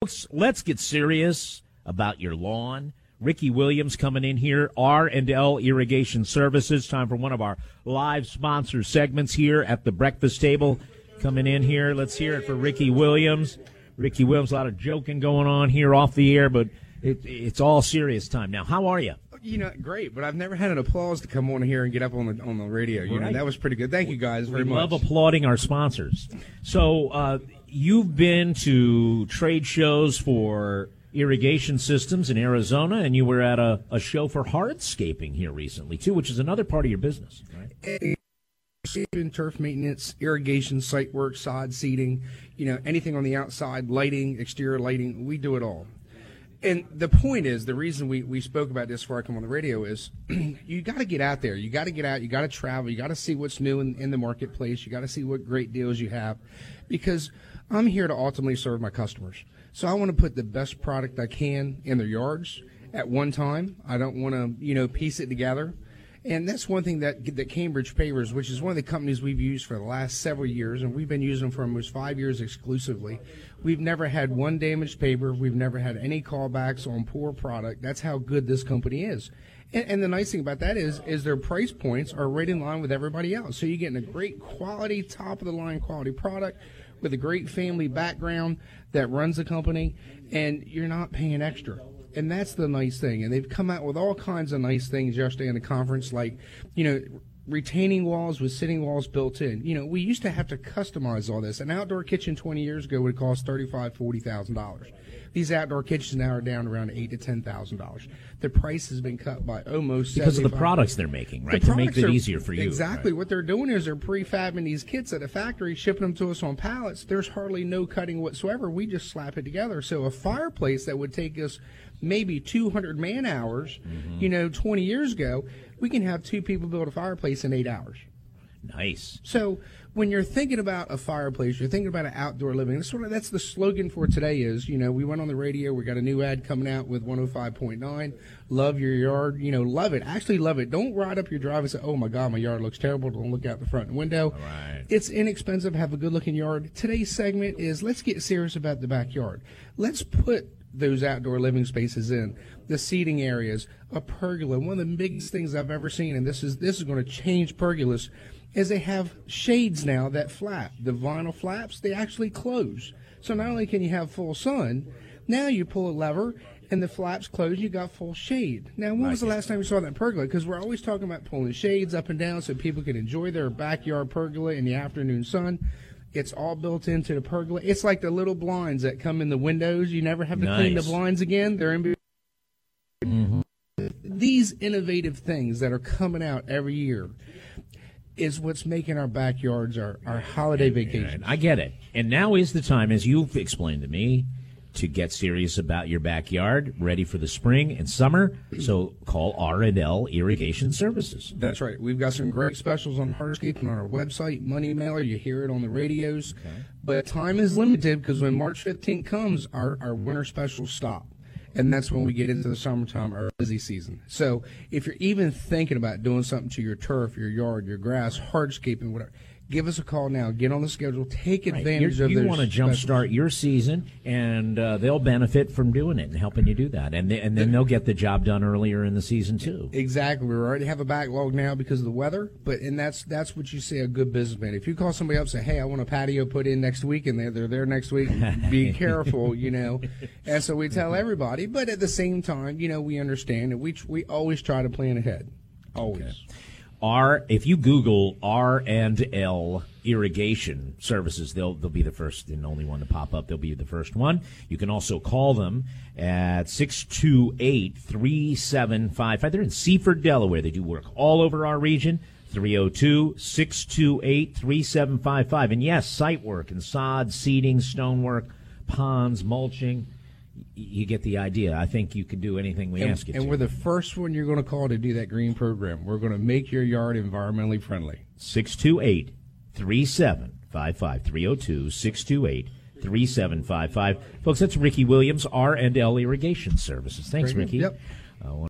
Let's get serious about your lawn. Ricky Williams coming in here, R&L Irrigation Services. Time for one of our live sponsor segments here at the breakfast table. Coming in here, let's hear it for Ricky Williams. Ricky Williams, a lot of joking going on here off the air, but it's all serious time. Now, how are you? Great, but I've never had an applause to come on here and get up on the radio. Right. That was pretty good. Thank you guys very much. We love applauding our sponsors. So you've been to trade shows for irrigation systems in Arizona, and you were at a show for hardscaping here recently, too, which is another part of your business, right? Turf maintenance, irrigation, site work, sod seeding, anything on the outside, lighting, exterior lighting, we do it all. And the point is, the reason we spoke about this before I come on the radio is you got to get out there. You got to get out. You got to travel. You got to see what's new in the marketplace. You got to see what great deals you have, because I'm here to ultimately serve my customers. So I want to put the best product I can in their yards at one time. I don't want to, piece it together. And that's one thing that Cambridge Pavers, which is one of the companies we've used for the last several years, and we've been using them for almost 5 years exclusively. We've never had one damaged paver. We've never had any callbacks on poor product. That's how good this company is. And the nice thing about that is their price points are right in line with everybody else. So you're getting a great quality, top-of-the-line quality product with a great family background that runs the company, and you're not paying extra. And that's the nice thing. And they've come out with all kinds of nice things yesterday in the conference, like, retaining walls with sitting walls built in. We used to have to customize all this. An outdoor kitchen 20 years ago would cost $35,000, $40,000. These outdoor kitchens now are down around $8,000 to $10,000. The price has been cut by almost 75%. Because of the products they're making, right? To make it easier for you. Exactly. Right? What they're doing is they're prefabbing these kits at a factory, shipping them to us on pallets. There's hardly no cutting whatsoever. We just slap it together. So a fireplace that would take us maybe 200 man-hours, 20 years ago, we can have two people build a fireplace in 8 hours. Nice. So when you're thinking about a fireplace, you're thinking about an outdoor living. That's the slogan for today is, we went on the radio. We got a new ad coming out with 105.9. Love your yard. Love it. Actually love it. Don't ride up your drive and say, oh, my God, my yard looks terrible. Don't look out the front window. All right. It's inexpensive. Have a good-looking yard. Today's segment is let's get serious about the backyard. Let's put those outdoor living spaces in, the seating areas, a pergola. One of the biggest things I've ever seen, and this is going to change pergolas, is they have shades now that flap. The vinyl flaps, they actually close. So not only can you have full sun, now you pull a lever and the flaps close, you got full shade. Now, when was the last time you saw that pergola? Because we're always talking about pulling shades up and down so people can enjoy their backyard pergola in the afternoon sun. It's all built into the pergola. It's like the little blinds that come in the windows. You never have to clean the blinds again. They're in. These innovative things that are coming out every year is what's making our backyards our holiday vacations. I get it. And now is the time, as you've explained to me, to get serious about your backyard, ready for the spring and summer. So call R&L Irrigation Services. That's right. We've got some great specials on hardscaping on our website, Money Mailer. You hear it on the radios. Okay. But time is limited because when March 15th comes, our winter specials stop. And that's when we get into the summertime, our busy season. So if you're even thinking about doing something to your turf, your yard, your grass, hardscaping, whatever, give us a call now. Get on the schedule. Take advantage of this. You want to jumpstart your season, and they'll benefit from doing it and helping you do that. And then they'll get the job done earlier in the season, too. Exactly. We already have a backlog now because of the weather, and that's what you say a good businessman. If you call somebody up and say, hey, I want a patio put in next week, and they're there next week, be careful, And so we tell everybody. But at the same time, we understand, and we always try to plan ahead. Always. Okay. If you Google R&L Irrigation Services, they'll be the first and only one to pop up. They'll be the first one. You can also call them at 628-3755. They're in Seaford, Delaware. They do work all over our region. 302-628-3755. And yes, site work and sod, seeding, stonework, ponds, mulching. You get the idea. I think you can do anything we ask you to. And we're the first one you're going to call to do that green program. We're going to make your yard environmentally friendly. 628-3755. 302-628-3755. Folks, that's Ricky Williams, R&L Irrigation Services. Thanks, Ricky. Yep.